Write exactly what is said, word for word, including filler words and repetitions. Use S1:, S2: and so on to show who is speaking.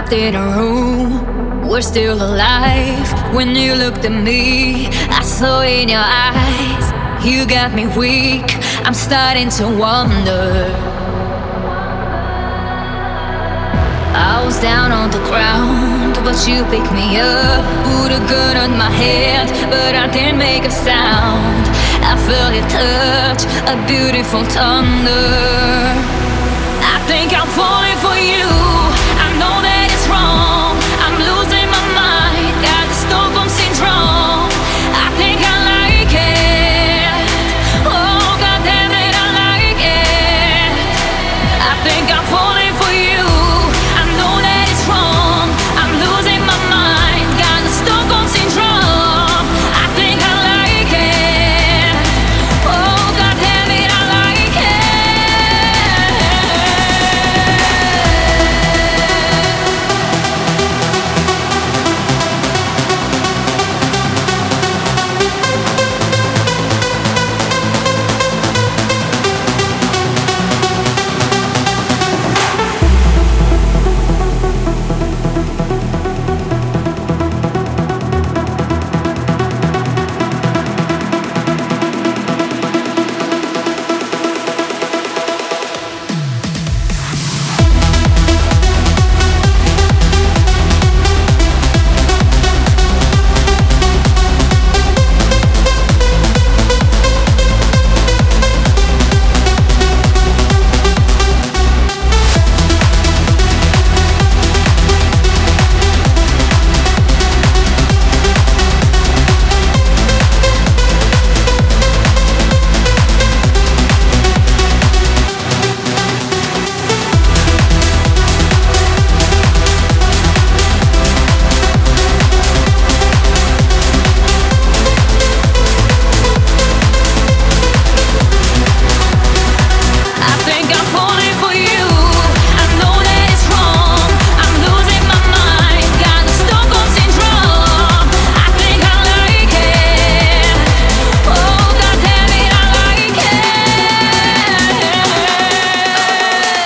S1: trapped in a room. We're still alive. When you looked at me, I saw in your eyes. You got me weak. I'm starting to wonder. I was down on the ground, but you picked me up. Put a gun on my head, but I didn't make a sound. I felt your touch, a beautiful thunder. I think I'm falling.